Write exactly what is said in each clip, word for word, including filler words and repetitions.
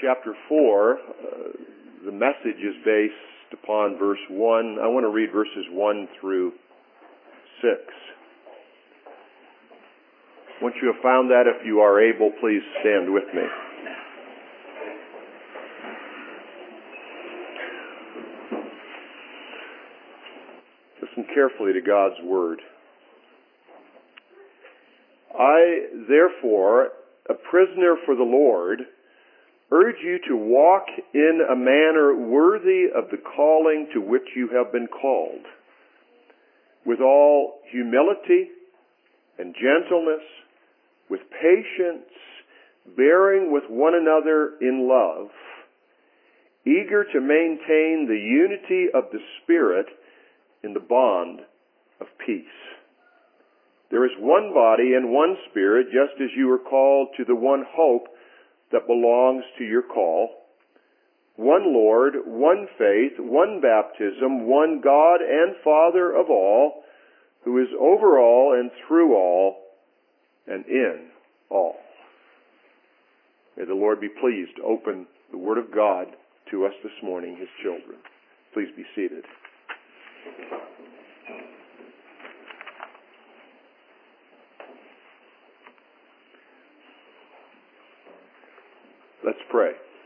chapter four, uh, the message is based upon verse one. I want to read verses one through six. Once you have found that, if you are able, please stand with me. Listen carefully to God's word. I, therefore, a prisoner for the Lord, urge you to walk in a manner worthy of the calling to which you have been called, with all humility and gentleness, with patience, bearing with one another in love, eager to maintain the unity of the Spirit in the bond of peace. There is one body and one Spirit, just as you are called to the one hope that belongs to your call. One Lord, one faith, one baptism, one God and Father of all, who is over all and through all and in all. May the Lord be pleased to open the Word of God to us this morning, His children. Please be seated. Let's pray.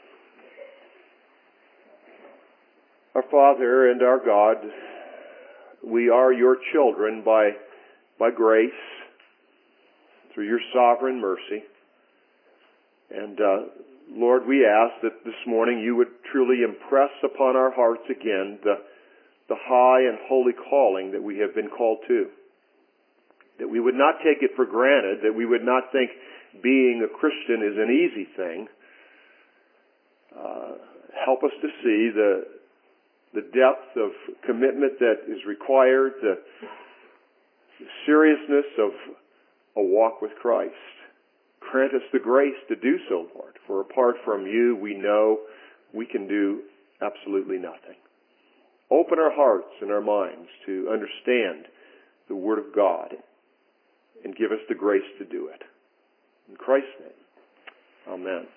Our Father and our God, we are your children by, by grace, through your sovereign mercy. And uh, Lord, we ask that this morning you would truly impress upon our hearts again the, the high and holy calling that we have been called to. That we would not take it for granted, that we would not think being a Christian is an easy thing. Uh, help us to see the the depth of commitment that is required, the, the seriousness of a walk with Christ. Grant us the grace to do so, Lord, for apart from you, we know we can do absolutely nothing. Open our hearts and our minds to understand the Word of God and give us the grace to do it. In Christ's name, amen.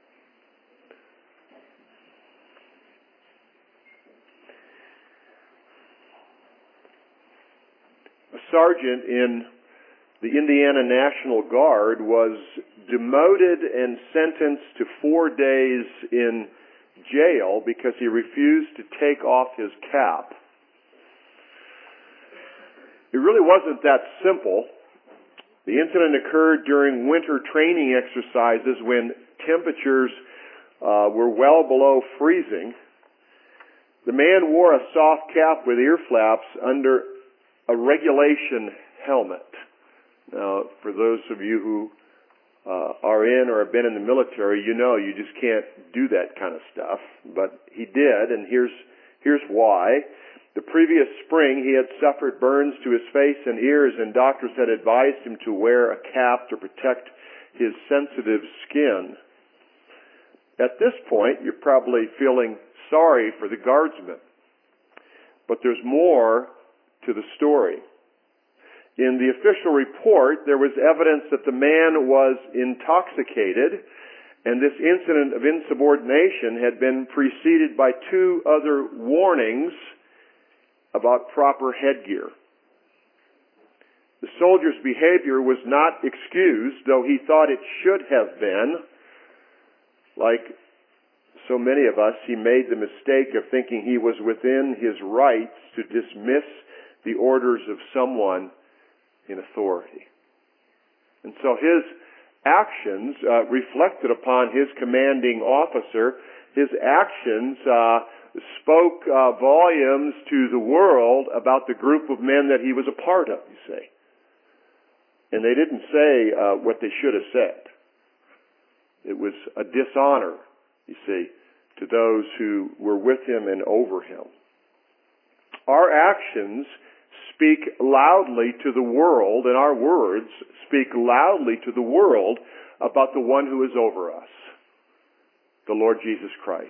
A sergeant in the Indiana National Guard was demoted and sentenced to four days in jail because he refused to take off his cap. It really wasn't that simple. The incident occurred during winter training exercises when temperatures uh, were well below freezing. The man wore a soft cap with ear flaps under a regulation helmet. Now, for those of you who uh, are in or have been in the military, you know you just can't do that kind of stuff. But he did, and here's here's why. The previous spring, he had suffered burns to his face and ears, and doctors had advised him to wear a cap to protect his sensitive skin. At this point, you're probably feeling sorry for the guardsman. But there's more to the story. In the official report, there was evidence that the man was intoxicated, and this incident of insubordination had been preceded by two other warnings about proper headgear. The soldier's behavior was not excused, though he thought it should have been. Like so many of us, he made the mistake of thinking he was within his rights to dismiss the orders of someone in authority. And so his actions uh, reflected upon his commanding officer. His actions uh, spoke uh, volumes to the world about the group of men that he was a part of, you see. And they didn't say uh, what they should have said. It was a dishonor, you see, to those who were with him and over him. Our actions speak loudly to the world, and our words speak loudly to the world about the one who is over us, the Lord Jesus Christ.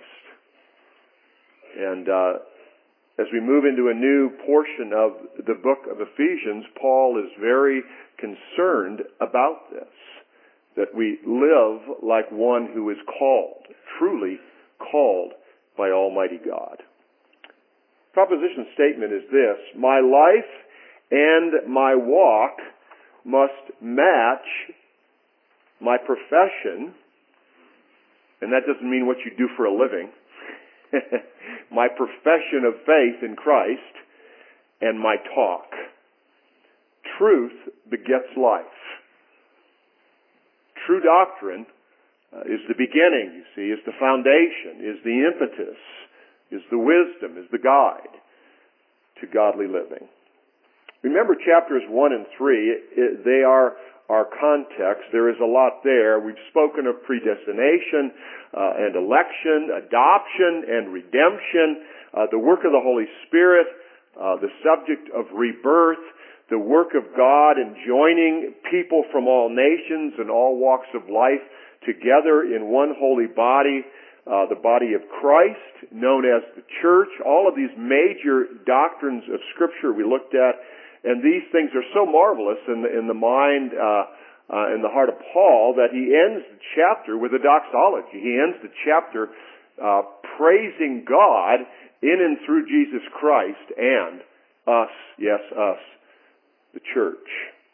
And uh, as we move into a new portion of the book of Ephesians, Paul is very concerned about this, that we live like one who is called, truly called by Almighty God. Proposition statement is this: my life and my walk must match my profession, and that doesn't mean what you do for a living, my profession of faith in Christ, and my talk. Truth begets life. True doctrine uh, is the beginning, you see, is the foundation, is the impetus, is the wisdom, is the guide to godly living. Remember chapters one and three, it, they are our context. There is a lot there. We've spoken of predestination uh, and election, adoption and redemption, uh, the work of the Holy Spirit, uh, the subject of rebirth, the work of God in joining people from all nations and all walks of life together in one holy body, uh, the body of Christ, known as the church. All of these major doctrines of Scripture we looked at, and these things are so marvelous in the, in the mind, uh, uh, in the heart of Paul, that he ends the chapter with a doxology. He ends the chapter uh, praising God in and through Jesus Christ and us, yes, us, the church.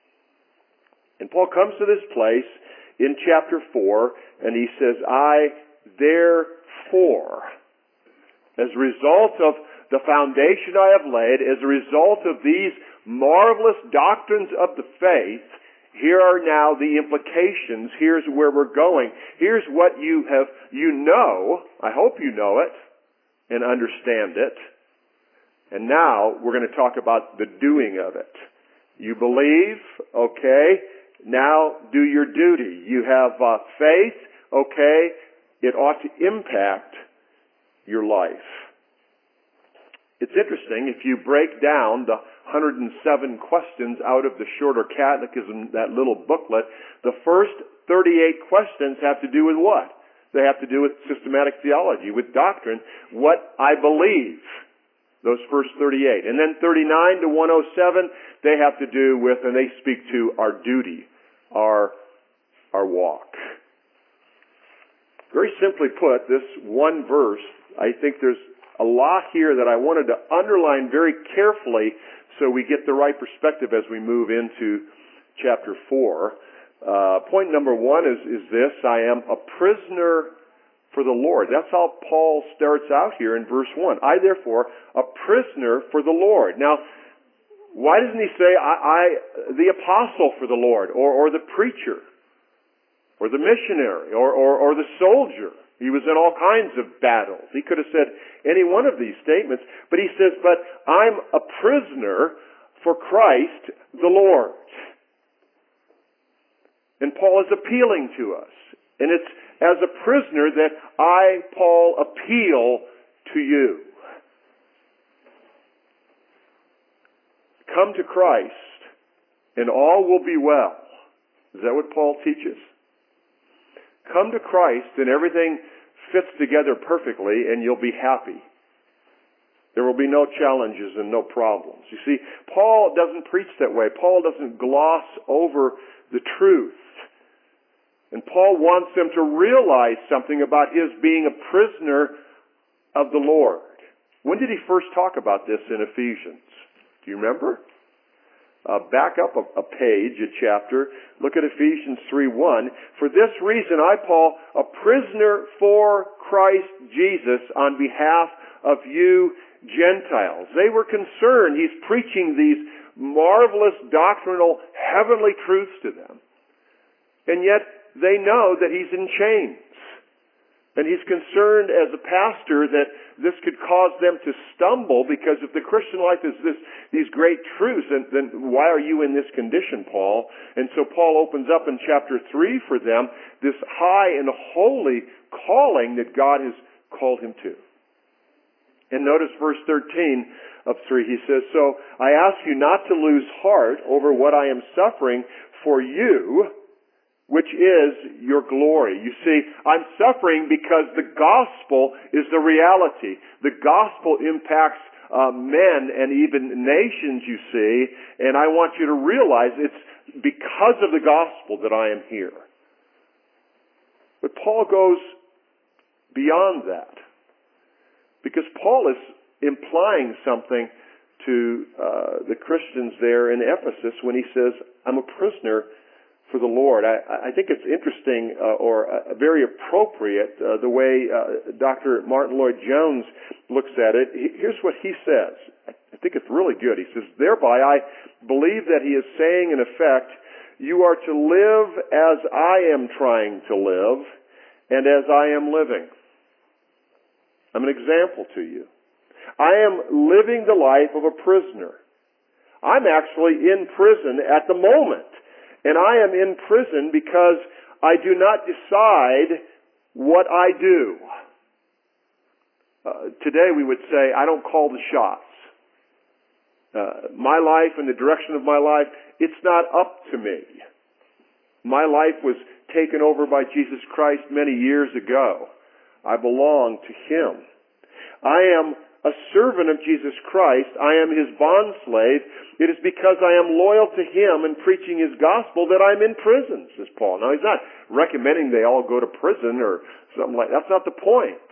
And Paul comes to this place in chapter four, and he says, I therefore, as a result of the foundation I have laid, as a result of these marvelous doctrines of the faith, here are now the implications. Here's where we're going. Here's what you have, you know, I hope you know it and understand it. And now we're going to talk about the doing of it. You believe, okay, now do your duty. You have uh, faith, okay, it ought to impact your life. It's interesting, if you break down the one hundred seven questions out of the Shorter Catechism, that little booklet, the first thirty-eight questions have to do with what? They have to do with systematic theology, with doctrine, what I believe. Those first thirty-eight. And then thirty-nine to one oh seven, they have to do with, and they speak to our duty, our, our walk. Very simply put, this one verse, I think there's a lot here that I wanted to underline very carefully so we get the right perspective as we move into chapter four. Uh, point number one is, is this: I am a prisoner for the Lord. That's how Paul starts out here in verse one. I, therefore, a prisoner for the Lord. Now, why doesn't he say, I, I the apostle for the Lord, or, or the preacher, or the missionary, or, or, or the soldier? He was in all kinds of battles. He could have said any one of these statements, but he says, but I'm a prisoner for Christ the Lord. And Paul is appealing to us. And it's as a prisoner that I, Paul, appeal to you. Come to Christ, and all will be well. Is that what Paul teaches? Come to Christ, and everything fits together perfectly, and you'll be happy. There will be no challenges and no problems. You see, Paul doesn't preach that way. Paul doesn't gloss over the truth. And Paul wants them to realize something about his being a prisoner of the Lord. When did he first talk about this in Ephesians? Do you remember? Uh, back up a, a page, a chapter. Look at Ephesians three one. For this reason, I, Paul, a prisoner for Christ Jesus, on behalf of you Gentiles. They were concerned. He's preaching these marvelous doctrinal heavenly truths to them. And yet, they know that he's in chains. And he's concerned as a pastor that this could cause them to stumble, because if the Christian life is this, these great truths, then, then why are you in this condition, Paul? And so Paul opens up in chapter three for them this high and holy calling that God has called him to. And notice verse thirteen of three, he says, so I ask you not to lose heart over what I am suffering for you, which is your glory. You see, I'm suffering because the gospel is the reality. The gospel impacts uh, men and even nations, you see, and I want you to realize it's because of the gospel that I am here. But Paul goes beyond that. Because Paul is implying something to uh, the Christians there in Ephesus when he says, I'm a prisoner for the Lord. I, I think it's interesting uh, or uh, very appropriate uh, the way uh, Doctor Martin Lloyd-Jones looks at it. He, here's what he says. I think it's really good. He says, thereby I believe that he is saying in effect, you are to live as I am trying to live and as I am living. I'm an example to you. I am living the life of a prisoner. I'm actually in prison at the moment. And I am in prison because I do not decide what I do. Uh, today we would say, I don't call the shots. Uh, my life and the direction of my life, it's not up to me. My life was taken over by Jesus Christ many years ago. I belong to Him. I am a servant of Jesus Christ. I am His bondslave. It is because I am loyal to Him and preaching His gospel that I'm in prison, says Paul. Now, he's not recommending they all go to prison or something like that. That's not the point.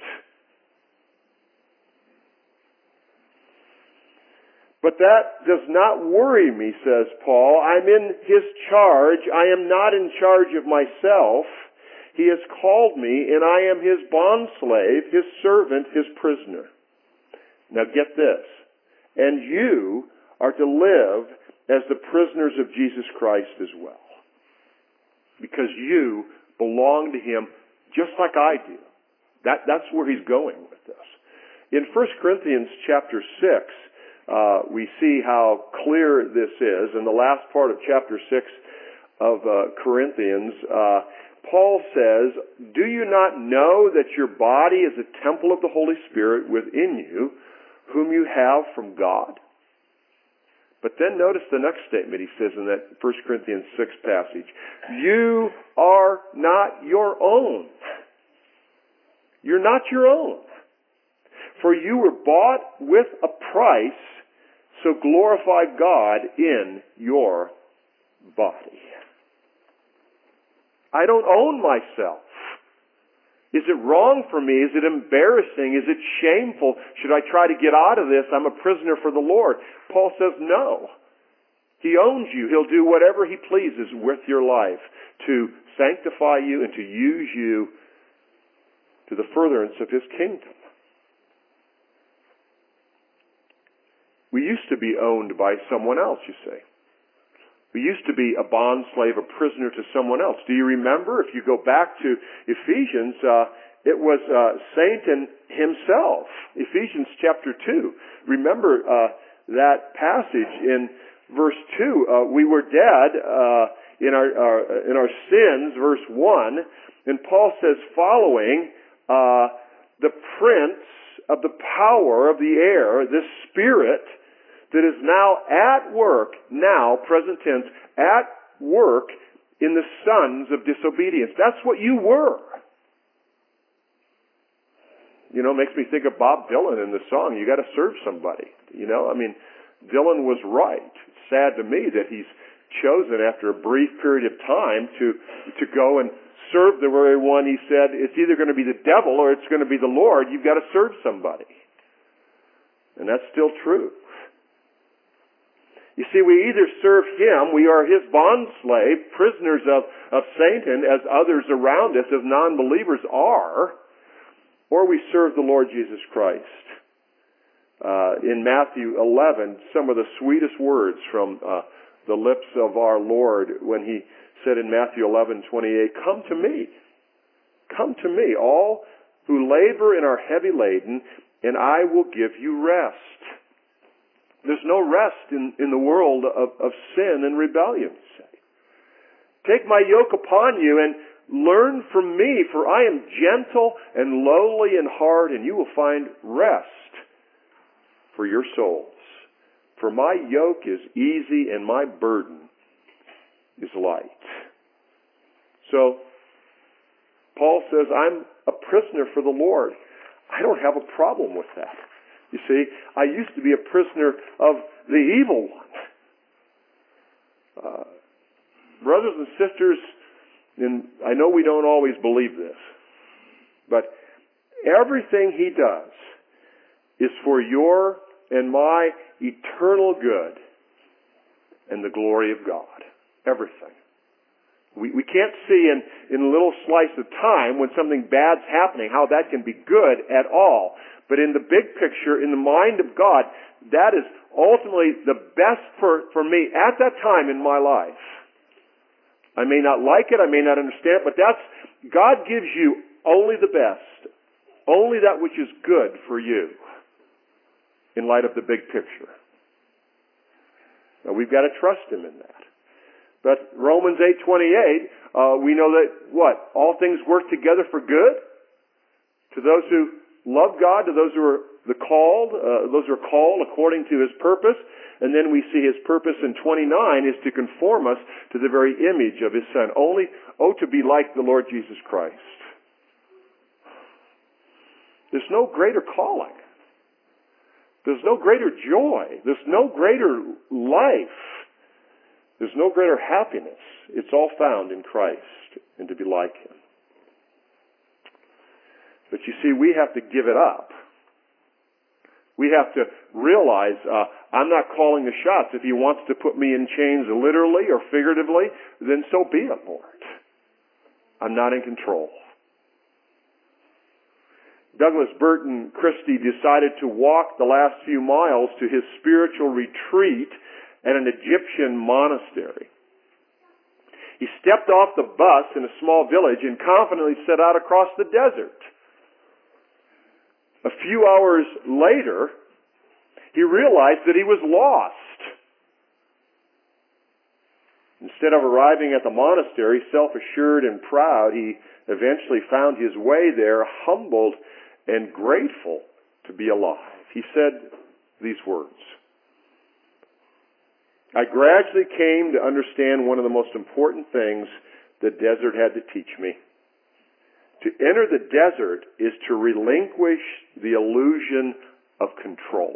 But that does not worry me, says Paul. I'm in His charge. I am not in charge of myself. He has called me, and I am His bondslave, His servant, His prisoner. Now get this. And you are to live as the prisoners of Jesus Christ as well. Because you belong to Him just like I do. That, that's where he's going with this. In First Corinthians chapter six, uh, we see how clear this is. In the last part of chapter six of uh, Corinthians, uh, Paul says, do you not know that your body is a temple of the Holy Spirit within you, whom you have from God? But then notice the next statement he says in that First Corinthians six passage. You are not your own. You're not your own. For you were bought with a price, so glorify God in your body. I don't own myself. Is it wrong for me? Is it embarrassing? Is it shameful? Should I try to get out of this? I'm a prisoner for the Lord. Paul says no. He owns you. He'll do whatever He pleases with your life to sanctify you and to use you to the furtherance of His kingdom. We used to be owned by someone else, you see. We used to be a bond slave, a prisoner to someone else. Do you remember? If you go back to Ephesians, uh, it was uh, Satan himself. Ephesians chapter two. Remember uh, that passage in verse two. Uh, we were dead uh, in our, our in our sins, verse one. And Paul says, following uh, the prince of the power of the air, this spirit that is now at work, now, present tense, at work in the sons of disobedience. That's what you were. You know, it makes me think of Bob Dylan in the song, You Gotta Serve Somebody. You know, I mean, Dylan was right. It's sad to me that he's chosen after a brief period of time to, to go and serve the very one he said, it's either going to be the devil or it's going to be the Lord. You've got to serve somebody. And that's still true. You see, we either serve Him, we are His bondslave, prisoners of, of Satan, as others around us, as non-believers are, or we serve the Lord Jesus Christ. Uh, in Matthew eleven, some of the sweetest words from uh, the lips of our Lord when He said in Matthew eleven twenty-eight, come to me, come to me, all who labor and are heavy laden, and I will give you rest. There's no rest in, in the world of, of sin and rebellion. Take my yoke upon you and learn from me, for I am gentle and lowly in heart, and you will find rest for your souls. For my yoke is easy and my burden is light. So, Paul says, I'm a prisoner for the Lord. I don't have a problem with that. You see, I used to be a prisoner of the evil one. Uh, brothers and sisters, and I know we don't always believe this, but everything He does is for your and my eternal good and the glory of God. Everything. We, we can't see in, in a little slice of time when something bad's happening how that can be good at all. But in the big picture, in the mind of God, that is ultimately the best for, for me at that time in my life. I may not like it, I may not understand it, but that's, God gives you only the best. Only that which is good for you in light of the big picture. Now we've got to trust Him in that. But Romans eight twenty-eight, uh, we know that, what? All things work together for good? To those who love God, to those who are the called, uh, those who are called according to His purpose. And then we see His purpose in twenty-nine is to conform us to the very image of His Son. Only, oh, to be like the Lord Jesus Christ. There's no greater calling. There's no greater joy. There's no greater life. There's no greater happiness. It's all found in Christ and to be like Him. But you see, we have to give it up. We have to realize, uh, I'm not calling the shots. If He wants to put me in chains literally or figuratively, then so be it, Lord. I'm not in control. Douglas Burton Christie decided to walk the last few miles to his spiritual retreat at an Egyptian monastery. He stepped off the bus in a small village and confidently set out across the desert. A few hours later, he realized that he was lost. Instead of arriving at the monastery self-assured and proud, he eventually found his way there, humbled and grateful to be alive. He said these words, I gradually came to understand one of the most important things the desert had to teach me. To enter the desert is to relinquish the illusion of control.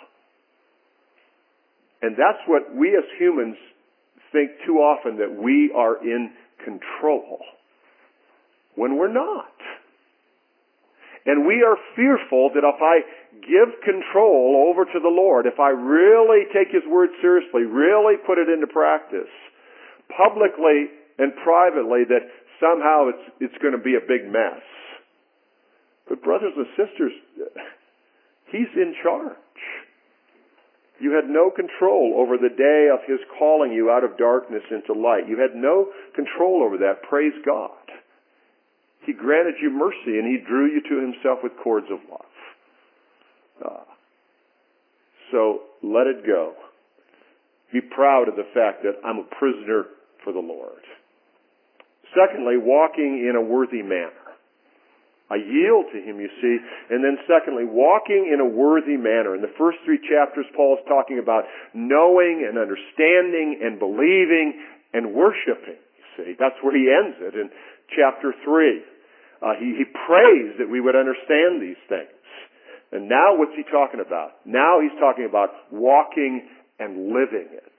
And that's what we as humans think too often, that we are in control, when we're not. And we are fearful that if I give control over to the Lord, if I really take His Word seriously, really put it into practice, publicly and privately, that somehow it's, it's going to be a big mess. But brothers and sisters, He's in charge. You had no control over the day of His calling you out of darkness into light. You had no control over that. Praise God. He granted you mercy and He drew you to Himself with cords of love. Uh, so let it go. Be proud of the fact that I'm a prisoner for the Lord. Secondly, walking in a worthy manner. I yield to Him, you see. And then secondly, walking in a worthy manner. In the first three chapters, Paul is talking about knowing and understanding and believing and worshiping. You see, that's where he ends it in chapter three. Uh, he, he prays that we would understand these things. And now what's he talking about? Now he's talking about walking and living it.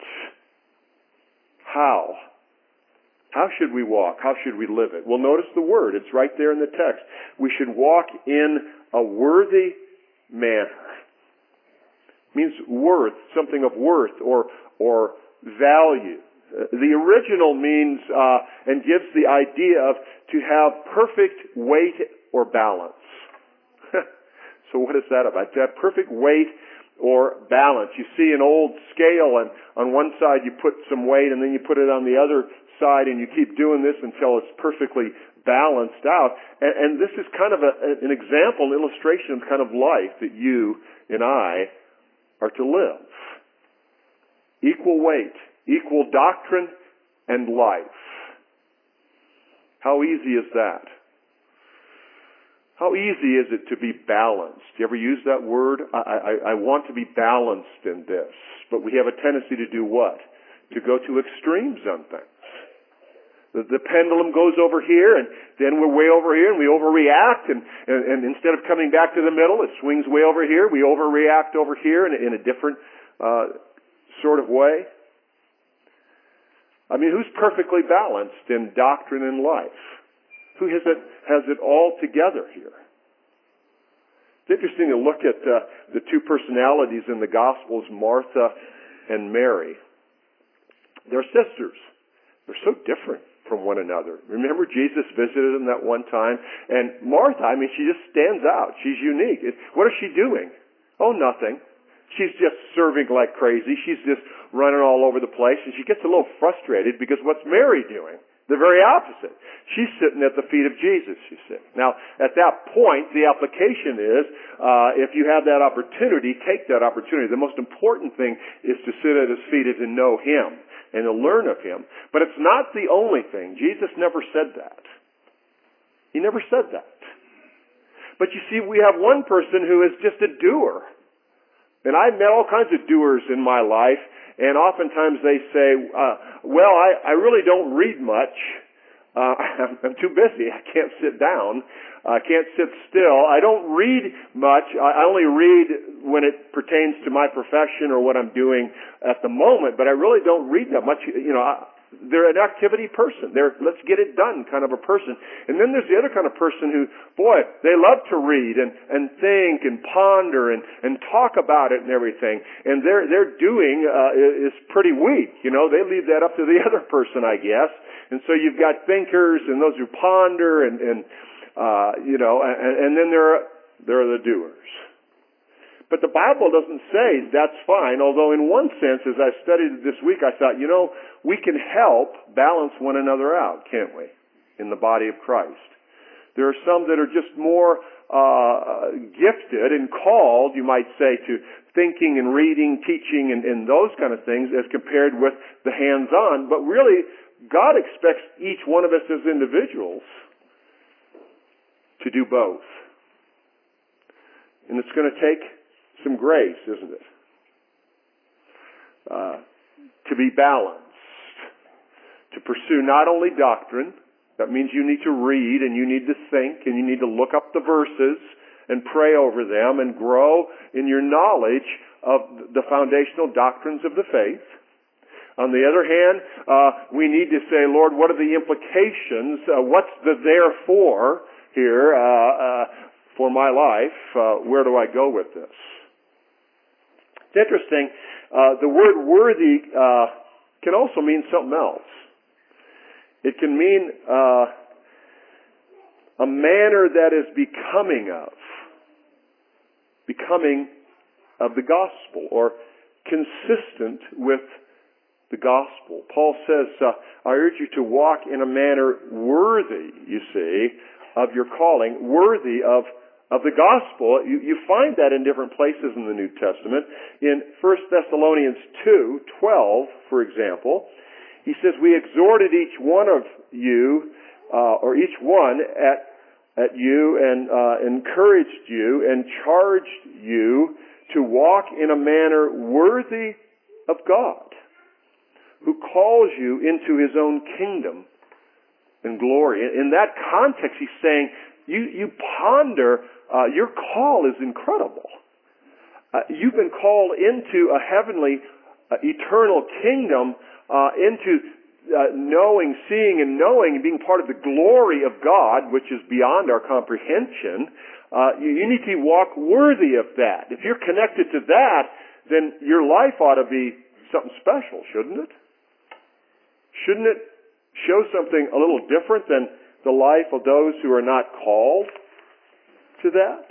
How? How should we walk? How should we live it? Well, notice the word. It's right there in the text. We should walk in a worthy manner. It means worth, something of worth or, or value. The original means uh, and gives the idea of to have perfect weight or balance. So what is that about? To have perfect weight or balance. You see an old scale, and on one side you put some weight, and then you put it on the other side, and you keep doing this until it's perfectly balanced out. And, and this is kind of a, an example, an illustration of kind of life that you and I are to live. Equal weight. Equal doctrine and life. How easy is that? How easy is it to be balanced? Do you ever use that word? I, I, I want to be balanced in this. But we have a tendency to do what? To go to extremes on things. The, the pendulum goes over here, and then we're way over here, and we overreact, and, and, and instead of coming back to the middle, it swings way over here. We overreact over here in, in a different uh, sort of way. I mean, who's perfectly balanced in doctrine and life? Who has it, has it all together here? It's interesting to look at uh, the two personalities in the Gospels, Martha and Mary. They're sisters. They're so different from one another. Remember, Jesus visited them that one time, and Martha, I mean, she just stands out. She's unique. What is she doing? Oh, nothing. She's just serving like crazy. She's just running all over the place, and she gets a little frustrated because what's Mary doing? The very opposite. She's sitting at the feet of Jesus, you see. Now, at that point, the application is, uh, if you have that opportunity, take that opportunity. The most important thing is to sit at His feet and to know Him and to learn of Him. But it's not the only thing. Jesus never said that. He never said that. But you see, we have one person who is just a doer. And I've met all kinds of doers in my life, and oftentimes they say, uh, well, I, I really don't read much. Uh, I'm, I'm too busy. I can't sit down. I can't sit still. I don't read much. I, I only read when it pertains to my profession or what I'm doing at the moment, but I really don't read that much. You know, I, they're an activity person. They're let's get it done kind of a person. And then there's the other kind of person who, boy, they love to read and, and think and ponder and, and talk about it and everything. And their their doing uh, is pretty weak. You know, they leave that up to the other person, I guess. And so you've got thinkers and those who ponder and, and uh, you know, and, and then there are, there are the doers. But the Bible doesn't say that's fine, although in one sense, as I studied it this week, I thought, you know, we can help balance one another out, can't we, in the body of Christ? There are some that are just more uh gifted and called, you might say, to thinking and reading, teaching, and, and those kind of things as compared with the hands-on. But really, God expects each one of us as individuals to do both. And it's going to take some grace, isn't it? Uh, to be balanced. To pursue not only doctrine, that means you need to read and you need to think and you need to look up the verses and pray over them and grow in your knowledge of the foundational doctrines of the faith. On the other hand, uh, we need to say, Lord, what are the implications? Uh, what's the therefore here uh, uh, for my life? Uh, where do I go with this? It's interesting. Uh, the word worthy uh, can also mean something else. It can mean uh, a manner that is becoming of, becoming of the gospel, or consistent with the gospel. Paul says, uh, I urge you to walk in a manner worthy, you see, of your calling, worthy of of the gospel. You, you find that in different places in the New Testament. In First Thessalonians two twelve, for example, he says, we exhorted each one of you, uh, or each one at at you, and uh, encouraged you and charged you to walk in a manner worthy of God, who calls you into His own kingdom and glory. In that context, he's saying, you, you ponder, uh, your call is incredible. Uh, you've been called into a heavenly, uh, eternal kingdom, uh, into uh, knowing, seeing, and knowing, and being part of the glory of God, which is beyond our comprehension. Uh, you, you need to walk worthy of that. If you're connected to that, then your life ought to be something special, shouldn't it? Shouldn't it show something a little different than the life of those who are not called to that?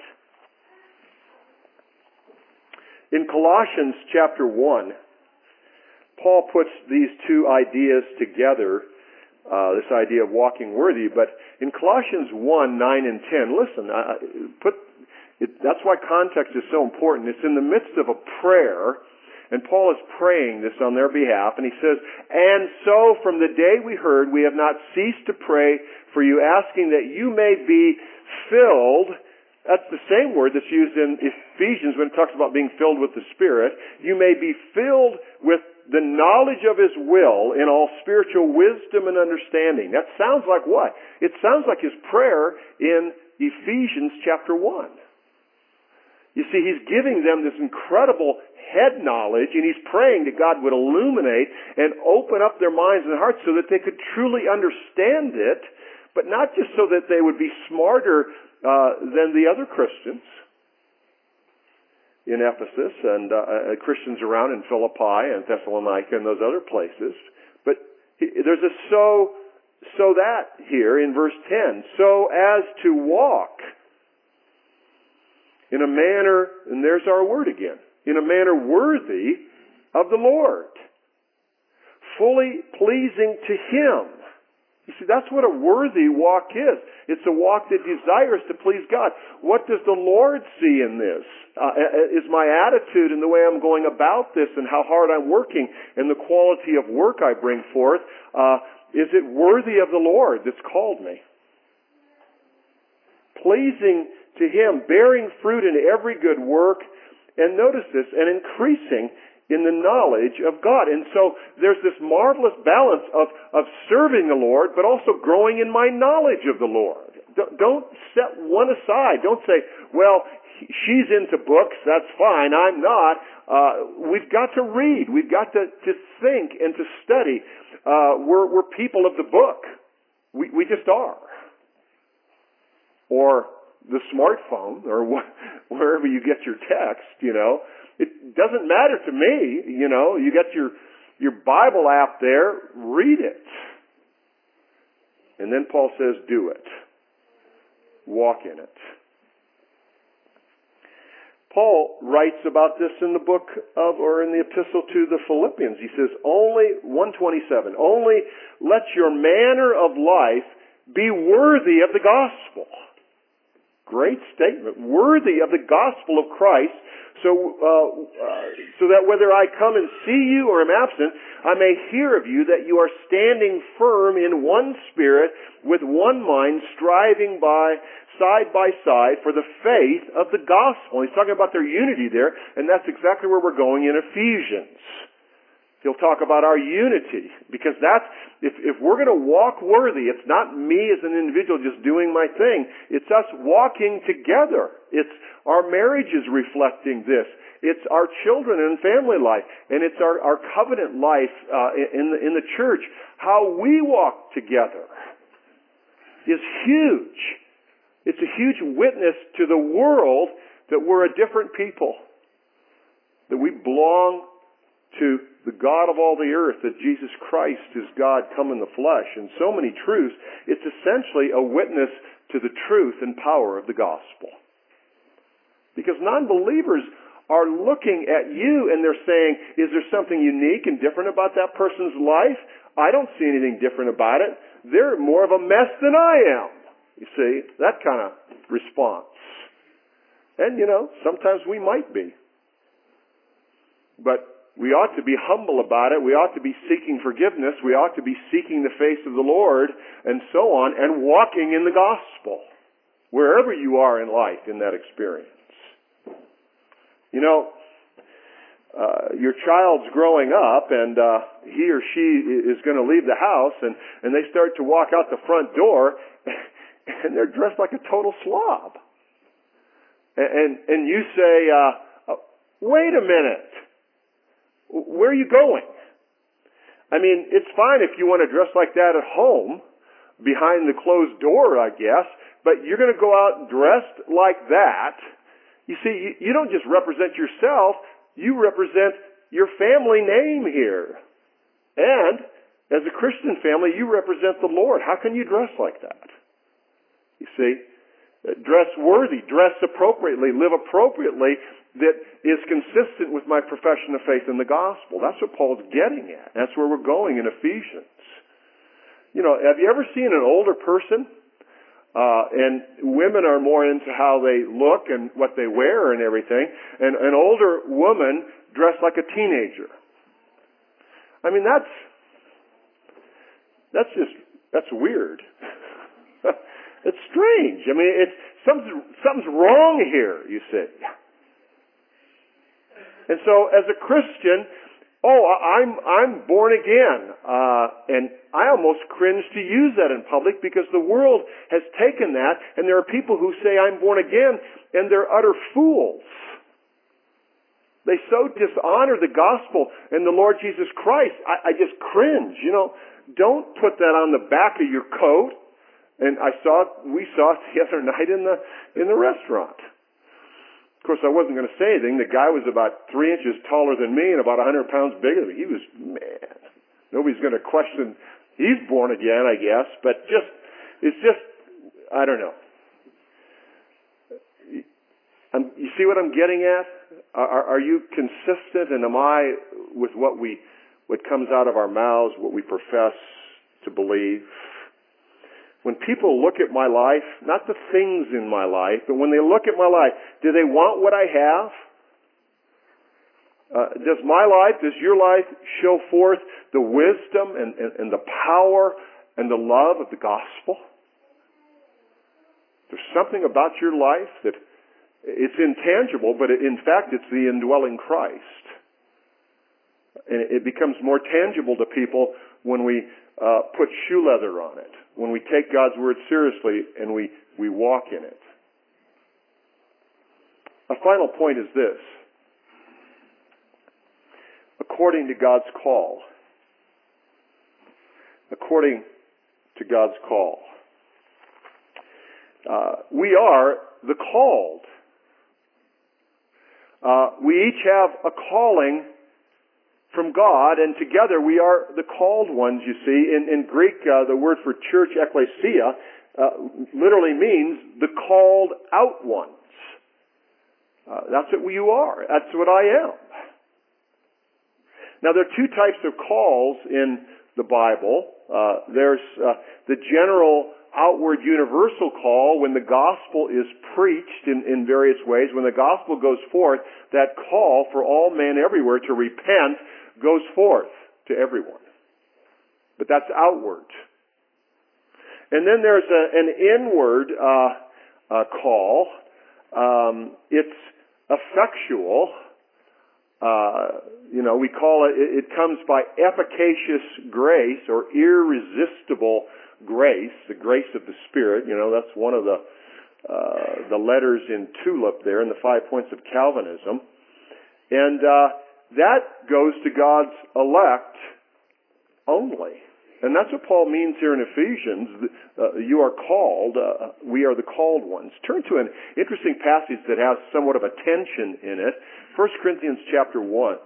In Colossians chapter one, Paul puts these two ideas together, uh, this idea of walking worthy. But in Colossians one, nine and ten, listen, I, put, it, that's why context is so important. It's in the midst of a prayer, and Paul is praying this on their behalf, and he says, and so from the day we heard, we have not ceased to pray for you, asking that you may be filled. That's the same word that's used in Ephesians when it talks about being filled with the Spirit. You may be filled with the knowledge of His will in all spiritual wisdom and understanding. That sounds like what? It sounds like his prayer in Ephesians chapter one. You see, he's giving them this incredible head knowledge, and he's praying that God would illuminate and open up their minds and hearts so that they could truly understand it, but not just so that they would be smarter uh, than the other Christians in Ephesus and uh, Christians around in Philippi and Thessalonica and those other places. But there's a so, so that here in verse ten. So as to walk in a manner, and there's our word again, in a manner worthy of the Lord, fully pleasing to Him. You see, that's what a worthy walk is. It's a walk that desires to please God. What does the Lord see in this? Uh, is my attitude and the way I'm going about this and how hard I'm working and the quality of work I bring forth, uh, is it worthy of the Lord that's called me? Pleasing to Him, bearing fruit in every good work, and notice this, and increasing in the knowledge of God. And so there's this marvelous balance of, of serving the Lord, but also growing in my knowledge of the Lord. Don't set one aside. Don't say, well, she's into books, that's fine, I'm not. Uh, we've got to read. We've got to, to think and to study. Uh, we're, we're people of the book. We, we just are. Or the smartphone, or wh- wherever you get your text, you know. It doesn't matter to me, you know. You got your, your Bible app there, read it. And then Paul says, do it. Walk in it. Paul writes about this in the book of, or in the epistle to the Philippians. He says, only, one twenty-seven, only let your manner of life be worthy of the gospel. Great statement. Worthy of the gospel of Christ, so uh, uh, so that whether I come and see you or am absent, I may hear of you that you are standing firm in one spirit, with one mind, striving by side by side for the faith of the gospel. He's talking about their unity there, and that's exactly where we're going in Ephesians. He'll talk about our unity, because that's, if, if we're going to walk worthy, it's not me as an individual just doing my thing. It's us walking together. It's our marriages reflecting this. It's our children and family life, and it's our, our covenant life uh, in, the, in the church. How we walk together is huge. It's a huge witness to the world that we're a different people, that we belong to the God of all the earth, that Jesus Christ is God come in the flesh, and so many truths. It's essentially a witness to the truth and power of the gospel. Because non-believers are looking at you and they're saying, is there something unique and different about that person's life? I don't see anything different about it. They're more of a mess than I am. You see, that kind of response. And, you know, sometimes we might be. But we ought to be humble about it. We ought to be seeking forgiveness. We ought to be seeking the face of the Lord, and so on, and walking in the gospel, wherever you are in life in that experience. You know, uh, your child's growing up, and uh, he or she is going to leave the house, and, and they start to walk out the front door, and they're dressed like a total slob. And, and, and you say, uh, wait a minute. Where are you going? I mean, it's fine if you want to dress like that at home, behind the closed door, I guess, but you're going to go out dressed like that. You see, you, you don't just represent yourself, you represent your family name here. And, as a Christian family, you represent the Lord. How can you dress like that? You see, dress worthy, dress appropriately, live appropriately, that is consistent with my profession of faith in the gospel. That's what Paul's getting at. That's where we're going in Ephesians. You know, have you ever seen an older person? Uh, and women are more into how they look and what they wear and everything. And an older woman dressed like a teenager. I mean, that's, that's just, that's weird. It's strange. I mean, it's, something's, something's wrong here, you see. And so, as a Christian, oh, I'm I'm born again, uh, and I almost cringe to use that in public because the world has taken that, and there are people who say I'm born again, and they're utter fools. They so dishonor the gospel and the Lord Jesus Christ. I, I just cringe. You know, don't put that on the back of your coat. And I saw, we saw it the other night in the in the restaurant. Of course, I wasn't going to say anything. The guy was about three inches taller than me and about a hundred pounds bigger than me. He was, man, nobody's going to question. He's born again, I guess. But just, it's just, I don't know. I'm, you see what I'm getting at? Are, are you consistent, and am I with what we, what comes out of our mouths, what we profess to believe? When people look at my life, not the things in my life, but when they look at my life, do they want what I have? Uh, does my life, does your life show forth the wisdom and, and, and the power and the love of the gospel? There's something about your life that it's intangible, but it, in fact it's the indwelling Christ. And it becomes more tangible to people when we uh, put shoe leather on it, when we take God's Word seriously and we, we walk in it. A final point is this. According to God's call. According to God's call. Uh, we are the called. Uh, we each have a calling from God, and together we are the called ones, you see. In, in Greek, uh, the word for church, ekklesia, uh, literally means the called out ones. Uh, that's what you are. That's what I am. Now, there are two types of calls in the Bible. Uh, there's uh, the general outward universal call when the gospel is preached in, in various ways. When the gospel goes forth, that call for all men everywhere to repent goes forth to everyone. But that's outward. And then there's a, an inward uh, uh, call. Um, it's effectual. Uh, you know, we call it, it comes by efficacious grace or irresistible grace, the grace of the Spirit. You know, that's one of the uh, the letters in TULIP there in the five points of Calvinism. And uh, that goes to God's elect only. And that's what Paul means here in Ephesians. Uh, you are called. Uh, we are the called ones. Turn to an interesting passage that has somewhat of a tension in it. First Corinthians chapter one.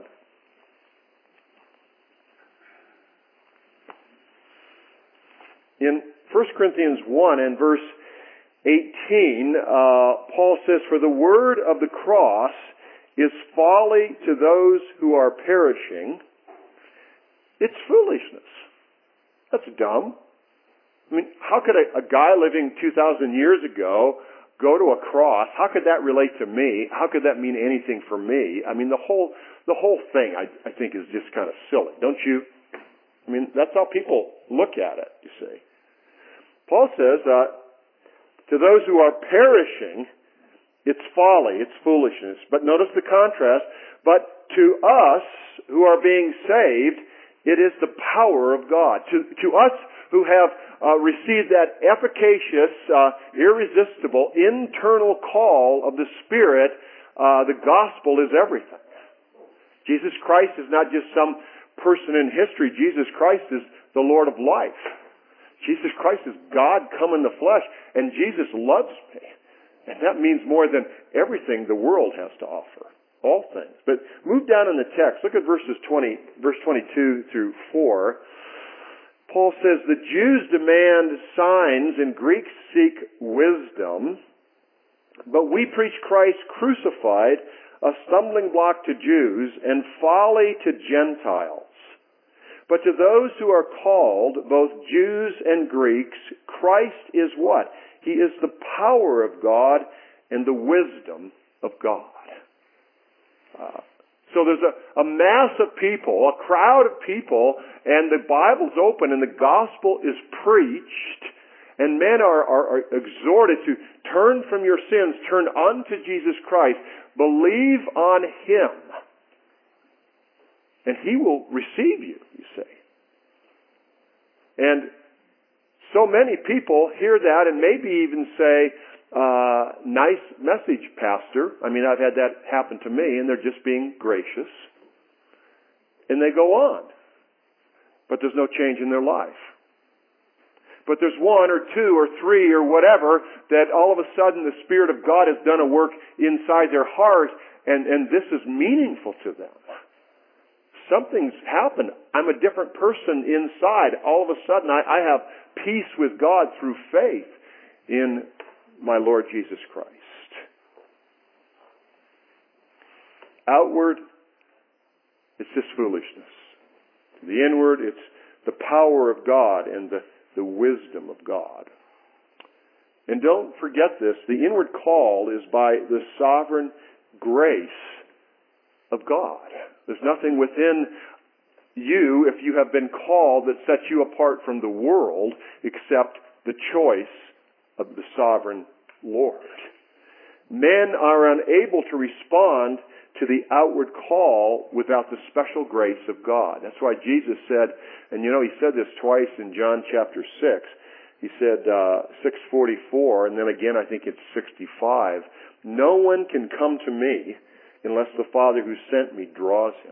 In First Corinthians one and verse eighteen, uh, Paul says, "For the word of the cross is folly to those who are perishing. It's foolishness." That's dumb. I mean, how could a, a guy living two thousand years ago go to a cross? How could that relate to me? How could that mean anything for me? I mean, the whole the whole thing, I, I think, is just kind of silly, don't you? I mean, that's how people look at it, you see. Paul says, uh, to those who are perishing, it's folly, it's foolishness. But notice the contrast. But to us who are being saved, it is the power of God. To, to us who have uh, received that efficacious, uh, irresistible, internal call of the Spirit, uh, the gospel is everything. Jesus Christ is not just some person in history. Jesus Christ is the Lord of life. Jesus Christ is God come in the flesh, and Jesus loves me. And that means more than everything the world has to offer. All things. But move down in the text. Look at verses twenty, verse twenty-two through four. Paul says, "The Jews demand signs and Greeks seek wisdom, but we preach Christ crucified, a stumbling block to Jews and folly to Gentiles. But to those who are called, both Jews and Greeks, Christ is what? He is the power of God and the wisdom of God." Uh, so there's a, a mass of people, a crowd of people, and the Bible's open and the gospel is preached, and men are, are, are exhorted to turn from your sins, turn unto Jesus Christ, believe on Him, and He will receive you, you see. And so many people hear that and maybe even say, uh, nice message, Pastor. I mean, I've had that happen to me, and they're just being gracious. And they go on. But there's no change in their life. But there's one or two or three or whatever that all of a sudden the Spirit of God has done a work inside their heart, and, and this is meaningful to them. Something's happened. I'm a different person inside. All of a sudden I, I have peace with God through faith in my Lord Jesus Christ. Outward, it's just foolishness. The inward, it's the power of God and the the wisdom of God. And don't forget this, the inward call is by the sovereign grace of God. There's nothing within you, if you have been called, that sets you apart from the world except the choice of the sovereign Lord. Men are unable to respond to the outward call without the special grace of God. That's why Jesus said, and you know, he said this twice in John chapter six. He said, uh, six forty-four, and then again I think it's sixty-five, no one can come to me unless the Father who sent me draws him.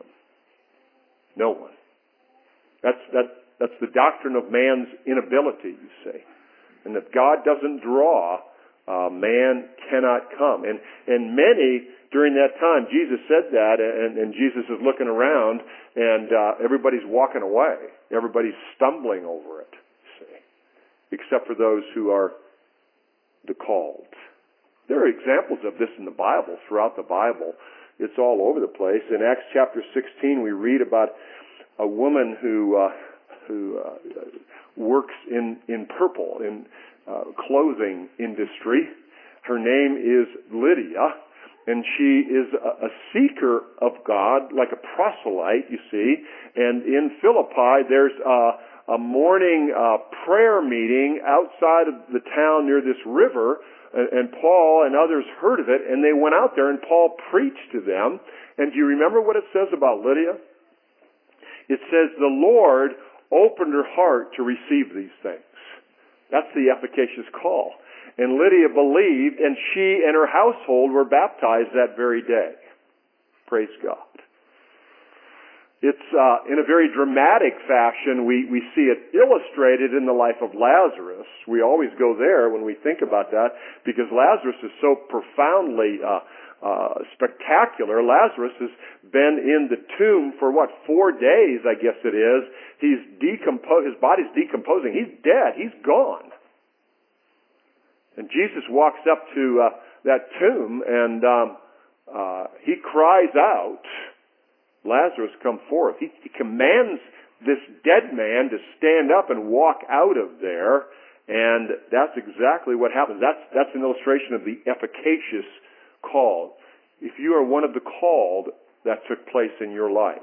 No one. That's, that, that's the doctrine of man's inability, you see. And if God doesn't draw, uh, man cannot come. And, and many, during that time, Jesus said that, and, and Jesus is looking around, and uh, everybody's walking away. Everybody's stumbling over it, see, except for those who are the called. There are examples of this in the Bible, throughout the Bible. It's all over the place. In Acts chapter sixteen, we read about a woman who uh, who uh, works in, in purple, in uh, clothing industry. Her name is Lydia. And she is a, a seeker of God, like a proselyte, you see. And in Philippi, there's a, a morning uh, prayer meeting outside of the town near this river. And, and Paul and others heard of it, and they went out there, and Paul preached to them. And do you remember what it says about Lydia? It says, the Lord opened her heart to receive these things. That's the efficacious call. And Lydia believed, and she and her household were baptized that very day. Praise God. It's uh, in a very dramatic fashion. We, we see it illustrated in the life of Lazarus. We always go there when we think about that, because Lazarus is so profoundly uh, uh, spectacular. Lazarus has been in the tomb for, what, four days, I guess it is. He's decomposed. His body's decomposing. He's dead. He's gone. And Jesus walks up to uh, that tomb, and um, uh, he cries out, Lazarus, come forth. He, he commands this dead man to stand up and walk out of there, and that's exactly what happens. That's, that's an illustration of the efficacious call. If you are one of the called, that took place in your life.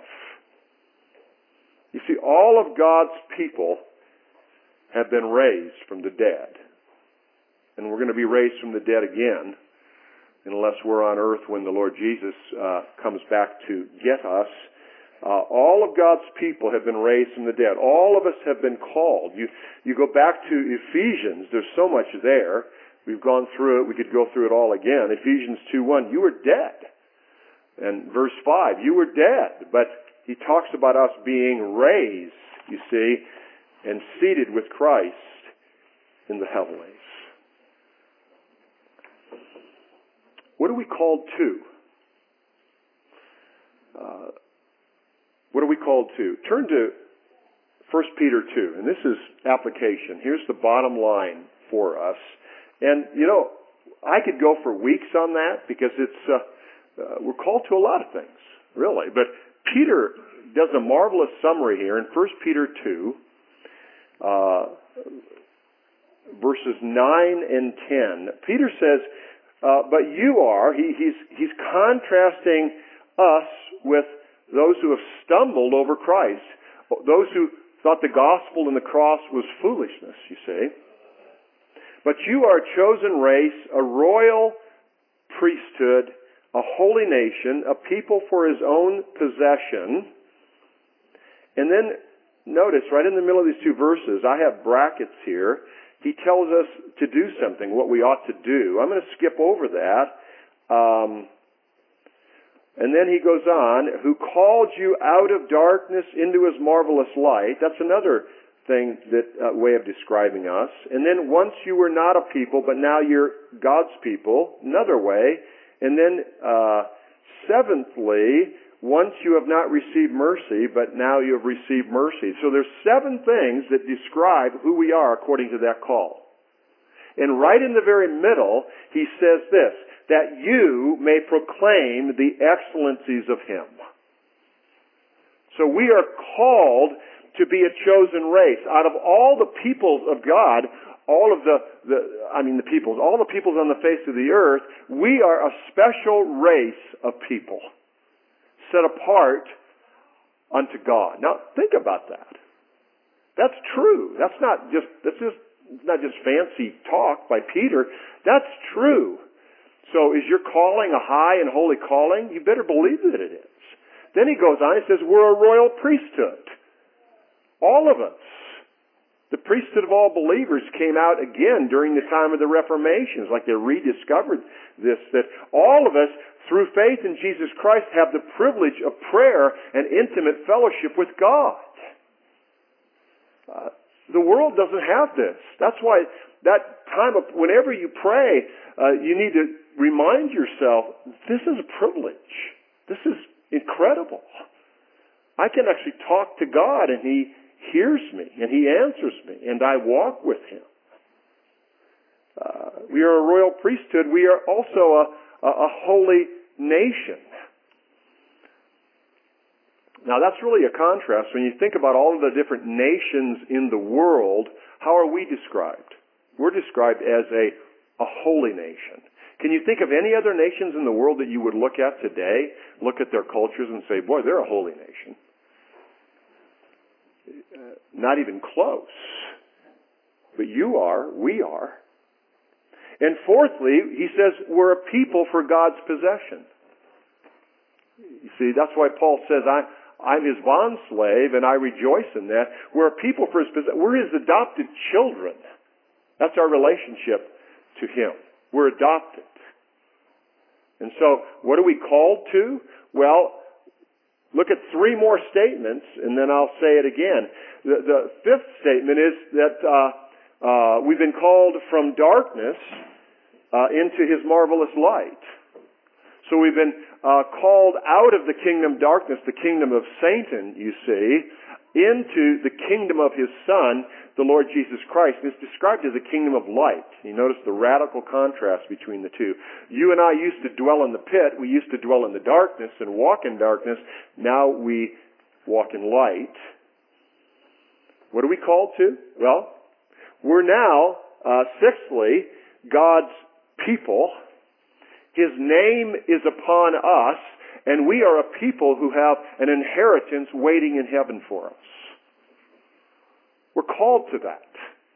You see, all of God's people have been raised from the dead. And we're going to be raised from the dead again, unless we're on earth when the Lord Jesus uh, comes back to get us. Uh, all of God's people have been raised from the dead. All of us have been called. You, you go back to Ephesians, there's so much there. We've gone through it. We could go through it all again. Ephesians two one, you were dead. And verse five, you were dead. But he talks about us being raised, you see, and seated with Christ in the heavenlies. What are we called to? Uh, what are we called to? Turn to First Peter two, and this is application. Here's the bottom line for us. And, you know, I could go for weeks on that, because it's uh, uh, we're called to a lot of things, really. But Peter does a marvelous summary here in First Peter two, uh, verses nine and ten. Peter says, Uh, but you are, he, he's, he's contrasting us with those who have stumbled over Christ. Those who thought the gospel and the cross was foolishness, you see. But you are a chosen race, a royal priesthood, a holy nation, a people for his own possession. And then, notice, right in the middle of these two verses, I have brackets here. he tells us to do something, what we ought to do. I'm going to skip over that. Um, and then he goes on, who called you out of darkness into his marvelous light. That's another thing, that uh, way of describing us. And then once you were not a people, but now you're God's people. Another way. And then uh, seventhly, once you have not received mercy, but now you have received mercy. So there's seven things that describe who we are according to that call. And right in the very middle, he says this, that you may proclaim the excellencies of him. So we are called to be a chosen race. Out of all the peoples of God, all of the, the I mean the peoples, all the peoples on the face of the earth, we are a special race of people set apart unto God. Now think about that. That's true. That's not just that's just not just fancy talk by Peter. That's true. So is your calling a high and holy calling? You better believe that it is. Then he goes on, he says, we're a royal priesthood. All of us. The priesthood of all believers came out again during the time of the Reformation. It's like they rediscovered this, that all of us, through faith in Jesus Christ, have the privilege of prayer and intimate fellowship with God. Uh, the world doesn't have this. That's why that time of, whenever you pray, uh, you need to remind yourself, this is a privilege. This is incredible. I can actually talk to God and He hears me and He answers me and I walk with Him. Uh, we are a royal priesthood. We are also a, a, a holy nation. Now that's really a contrast. When you think about all of the different nations in the world, how are we described? We're described as a, a holy nation. Can you think of any other nations in the world that you would look at today, look at their cultures and say, boy, they're a holy nation? Uh, not even close. But you are, we are. And fourthly, he says we're a people for God's possession. You see, that's why Paul says, I, I'm his bondslave and I rejoice in that. We're a people for his possession. We're his adopted children. That's our relationship to him. We're adopted. And so, what are we called to? Well, look at three more statements, and then I'll say it again. The, the fifth statement is that uh, uh, we've been called from darkness uh, into his marvelous light. So we've been uh, called out of the kingdom of darkness, the kingdom of Satan, you see, into the kingdom of his Son, the Lord Jesus Christ. And it's described as a kingdom of light. You notice the radical contrast between the two. You and I used to dwell in the pit. We used to dwell in the darkness and walk in darkness. Now we walk in light. What are we called to? Well, we're now, uh, sixthly, God's people. His name is upon us, and we are a people who have an inheritance waiting in heaven for us. We're called to that.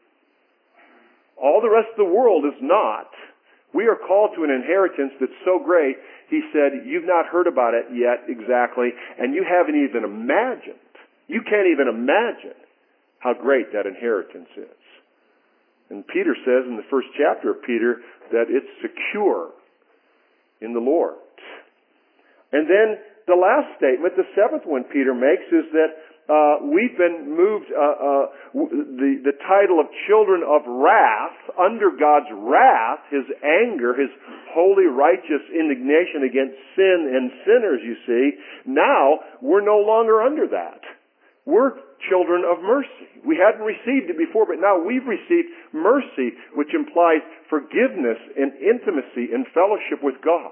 All the rest of the world is not. We are called to an inheritance that's so great, he said, you've not heard about it yet exactly, and you haven't even imagined. You can't even imagine how great that inheritance is. And Peter says in the first chapter of Peter that it's secure in the Lord. And then the last statement, the seventh one Peter makes, is that uh, we've been moved, uh, uh, the, the title of children of wrath, under God's wrath, His anger, His holy, righteous indignation against sin and sinners, you see. Now, we're no longer under that. We're children of mercy. We hadn't received it before, but now we've received mercy, which implies forgiveness and intimacy and fellowship with God.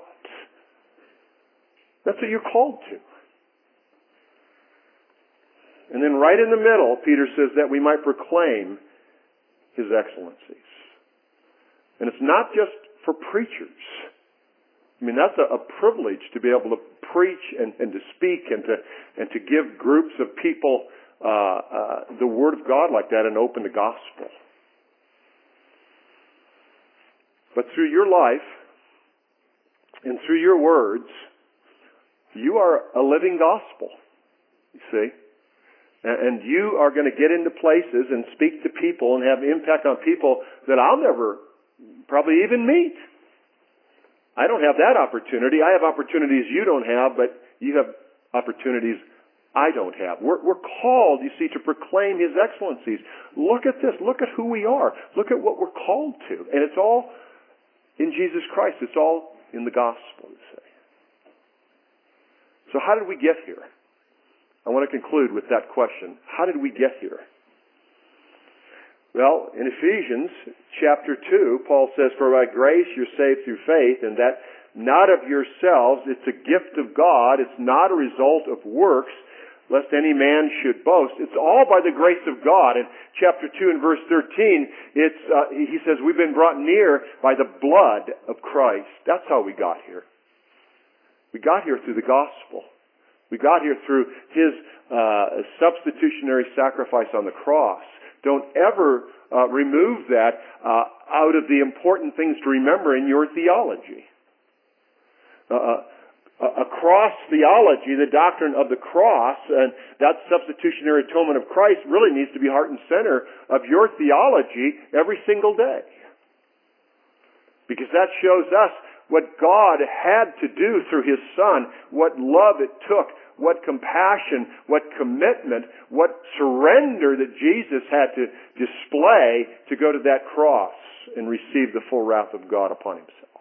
That's what you're called to. And then right in the middle, Peter says that we might proclaim His excellencies. And it's not just for preachers. I mean, that's a, a privilege to be able to preach and, and to speak and to and to give groups of people uh, uh, the Word of God like that and open the gospel. But through your life and through your words, you are a living gospel, you see. And you are going to get into places and speak to people and have impact on people that I'll never probably even meet. I don't have that opportunity. I have opportunities you don't have, but you have opportunities I don't have. We're, we're called, you see, to proclaim His excellencies. Look at this. Look at who we are. Look at what we're called to. And it's all in Jesus Christ. It's all in the gospel, you say. So how did we get here? I want to conclude with that question. How did we get here? Well, in Ephesians chapter two, Paul says, "For by grace you're saved through faith, and that not of yourselves, it's a gift of God, it's not a result of works, lest any man should boast." It's all by the grace of God. In chapter two and verse thirteen, it's, uh, he says, we've been brought near by the blood of Christ. That's how we got here. We got here through the gospel. We got here through His uh, substitutionary sacrifice on the cross. Don't ever uh, remove that uh, out of the important things to remember in your theology. Uh, a cross theology, the doctrine of the cross, and that substitutionary atonement of Christ really needs to be heart and center of your theology every single day. Because that shows us what God had to do through His Son, what love it took, what compassion, what commitment, what surrender that Jesus had to display to go to that cross and receive the full wrath of God upon Himself.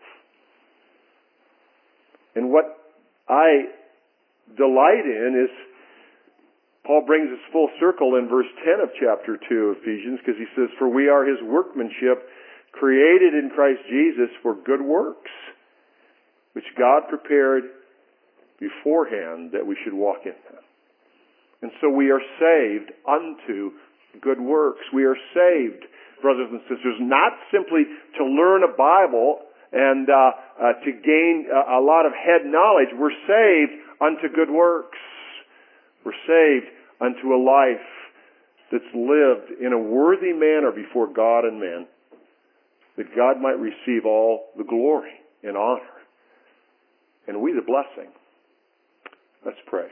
And what I delight in is, Paul brings us full circle in verse ten of chapter two of Ephesians, because he says, "For we are His workmanship, created in Christ Jesus for good works, which God prepared beforehand that we should walk in them." And so we are saved unto good works. We are saved, brothers and sisters, not simply to learn a Bible and uh, uh, to gain a, a lot of head knowledge. We're saved unto good works. We're saved unto a life that's lived in a worthy manner before God and men, that God might receive all the glory and honor, and we the blessing. Let's pray.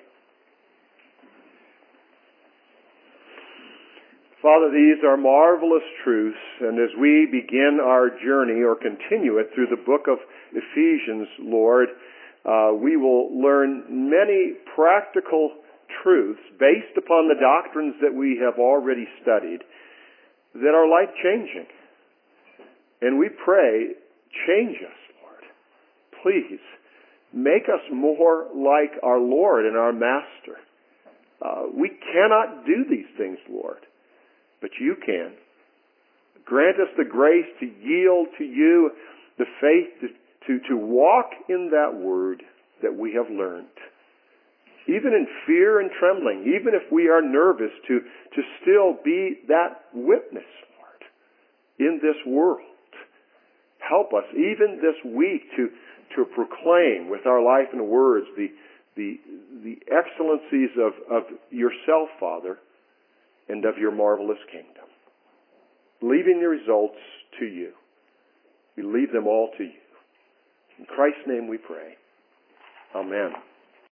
Father, these are marvelous truths, and as we begin our journey or continue it through the book of Ephesians, Lord, uh, we will learn many practical truths based upon the doctrines that we have already studied that are life-changing. And we pray, change us, Lord. Please, make us more like our Lord and our Master. Uh, we cannot do these things, Lord, but You can. Grant us the grace to yield to You, the faith to, to, to walk in that Word that we have learned. Even in fear and trembling, even if we are nervous, to, to still be that witness, Lord, in this world. Help us, even this week, to, to proclaim with our life and words the, the, the excellencies of, of Yourself, Father, and of Your marvelous kingdom. Leaving the results to You. We leave them all to You. In Christ's name we pray. Amen.